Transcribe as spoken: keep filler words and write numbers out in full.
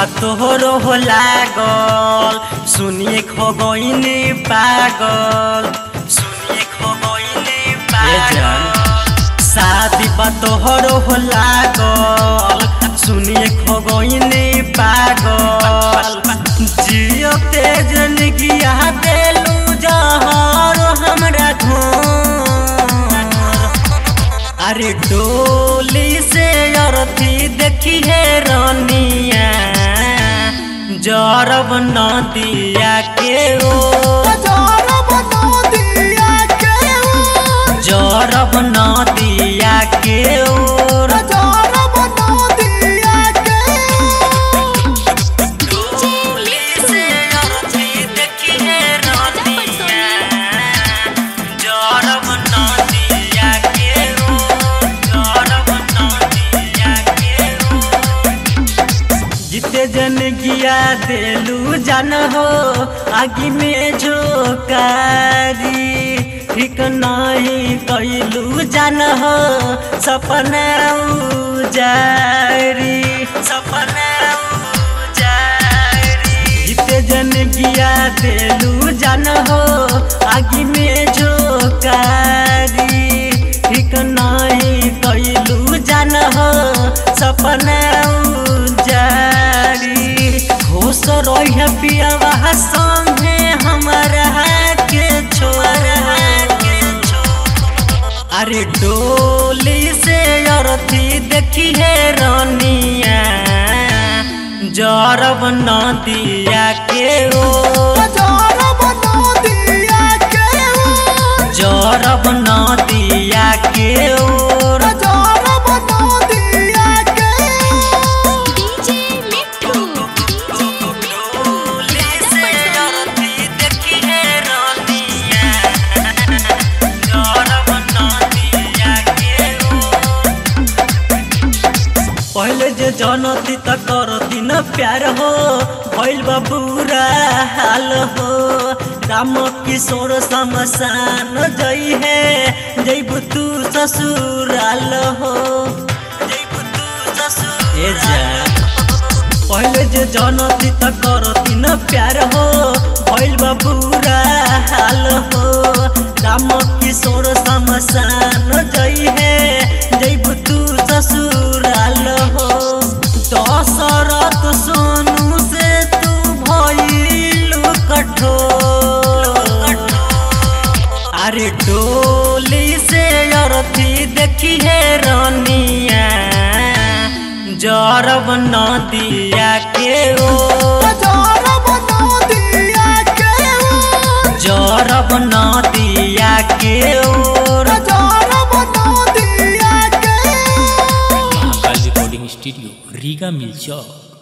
तोहरो हो लागल सुनिए खो गइनी पागल सुनिए खो गइनी पागल शादी बा तोहरो हो लागल सुनिए खो गइनी पागल जियो तेज जिंदगिया देलू जहर हमरा घोर अरे डोली से अरथी देखी है रानिया जरब नदिया के ओ जरब नदिया के ओ जरब नदिया के ओर जरब नदिया के डोली से अरथी देखी है रानिया जरब नदिया के ओर जरब नदिया के ओर जिते जन गिया देलू जान हो आगे में झोकारी ठीक नहीं कैलू जान हो सपना उजारी सपना उजारी जिते जन गिया देलू जान हो आगे में झोकारी ठीक नहीं कैलू जान हो सपना उजारी खुश रह पियावा संगे हमारा के छोरा के छोरा अरे डोली से अरथी देखी है रानिया जरब नदिया के ओ जरब नदिया के ओ जरब नदिया के ओर जरब नदिया के डीजे मिट्ठू डोली से अरथी देखी है रानिया जरब नदिया के ओर पहले जे जनती त करती न प्यार हो भइल बा बुरा हाल हो राम किशोर शमशान जई है जइबू तू ससुराल हो जइबू तू ससुर ए जा पहले जे जनती त करती न प्यार हो भइल बा बुरा हाल हो राम किशोर शमशान जई है जइबू तू ससुराल हो दशरथ सोनू से तू भइलू कठोर अरे डोली से अरथी देखी है रानिया जरब नदिया के ओ जरब नदिया के ओ जरब नदिया के ओर जरब नदिया के Mahakal recording studio Riga Mill चौक।